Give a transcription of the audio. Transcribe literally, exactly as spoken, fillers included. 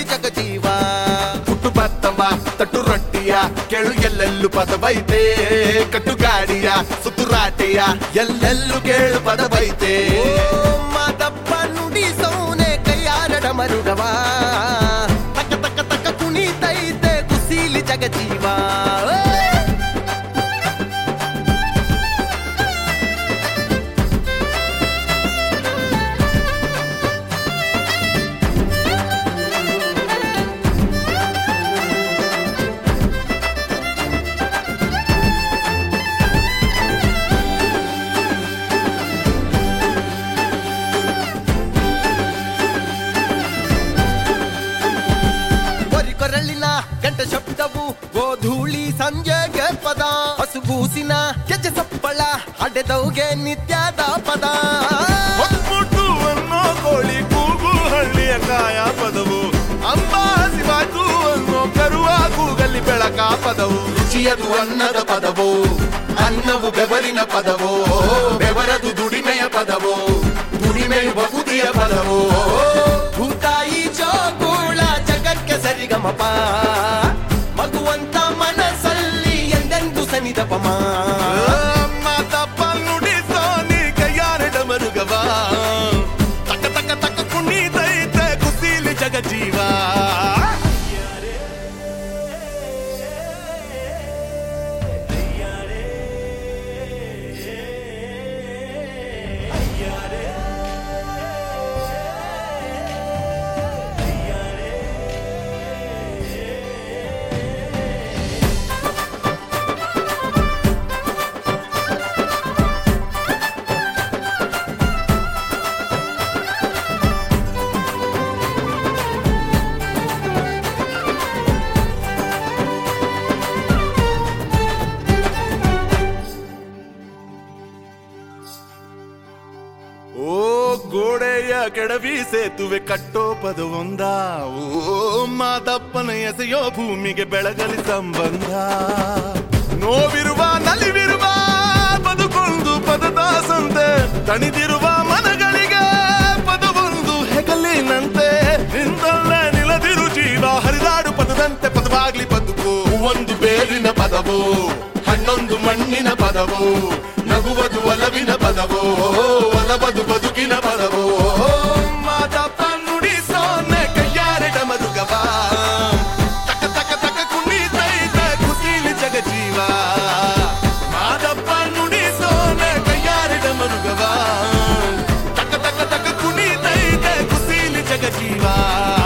ಜಗಜೀವ ಪುಟ್ಟು ಬತ್ತವ ತಟ್ಟು ರೊಟ್ಟಿಯ ಕೇಳು ಎಲ್ಲೆಲ್ಲೂ ಪದವೈತೆ ಕಟ್ಟು ಗಾಡಿಯ ಸುತ್ತುರಾಟೆಯ ಎಲ್ಲೆಲ್ಲೂ ಕೇಳು ಪದವೈತೆ ಮಾದಪ್ಪ ನುಡಿ ಸೌನೆ ಕೈಯಾರಡ ಮರುಡವ ತಕ್ಕ ತಕ್ಕ ತಕ್ಕ ಕುಣಿತೈತೆ ಕುಸೀಲಿ ಜಗಜೀವ ಗಂಟ ಶಬ್ದವು ಗೋಧೂಳಿ ಸಂಜೆಗೆ ಪದ ಹಸುಗೂಸಿನ ಗೆಜ್ಜೆ ಸಪ್ಪಳ ಅಡೆದವ್ಗೆ ನಿತ್ಯದ ಪದ ಹೊತ್ಮುಟ್ಟು ಅನ್ನೋ ಕೋಳಿ ಕೂಗು ಹಳ್ಳಿಯ ಕಾಯ ಪದವು ಅಂಬಾ ಹಸಿವಾಯ್ತು ಅನ್ನೋ ಕರುವ ಕೂಗಲ್ಲಿ ಬೆಳಕ ಪದವು ರುಚಿಯದು ಅನ್ನದ ಪದವು ಅನ್ನವು ಬೆವರಿನ ಪದವು ಬೆವರದು ದುಡಿಮೆಯ ಪದವು ದುಡಿಮೆಯು ಬಹುದಿಯ ಪದವು ಭೂತಾಯಿ ಜೋಗೂಳ ಜಗಕ್ಕೆ ಸರಿಗಮಪ ಮಗುವಂತ ಮನಸ್ಸಲ್ಲಿ ಎಂದೆಂದು ಸನಿದಪಮ ಮಾತಪ್ಪ ನುಡಿ ಸೋನಿ ಕೈಯಾರಡ ಮರುಗವ ತಕ್ಕ ತಕ್ಕ ತಕ್ಕ ಕುಣಿತೈತೆ ಕುಸೀಲಿ ಜಗಜೀವ ಓ ಗೋಡೆಯ ಕೆಡವಿ ಸೇತುವೆ ಕಟ್ಟೋ ಪದವೊಂದ ಓ ಮಾದಪ್ಪನ ಎಸೆಯೋ ಭೂಮಿಗೆ ಬೆಳಗಲಿ ಸಂಬಂಧ ನೋವಿರುವ ನಲಿವಿರುವ ಬದುಕೊಂದು ಪದದ ಸಂತೆ ತಣಿದಿರುವ ಮನಗಳಿಗೆ ಪದವೊಂದು ಹೆಗಲಿನಂತೆ ನಿಂದಲ್ಲೇ ನಿಲದಿರು ಜೀವ ಹರಿದಾಡು ಪದದಂತೆ ಪದವಾಗ್ಲಿ ಬದುಕು ಒಂದು ಬೇರಿನ ಪದವು ಹಣ್ಣೊಂದು ಮಣ್ಣಿನ ಪದವು ನಗುವುದು ಒಲವಿನ ಪದವು ಒಲವದು ಬದುಕಿನ ಪದವು ಮಾದಪ್ಪ ನುಡಿ ಸೋನೆ ಕೈಯಾರಡ ಮರುಗವ ತಕ್ಕ ತಕ್ಕ ತಕ್ಕ ಕುಣಿತೈತೆ ಕುಸೀಲಿ ಜಗಜೀವ ಮಾದಪ್ಪ ನುಡಿ ಸೋನೆ ಕೈಯಾರಡ ಮರುಗವ ತಕ್ಕ ತಕ್ಕ ತಕ್ಕ ಕುಣಿತೈತೆ ಕುಸೀಲಿ ಜಗಜೀವ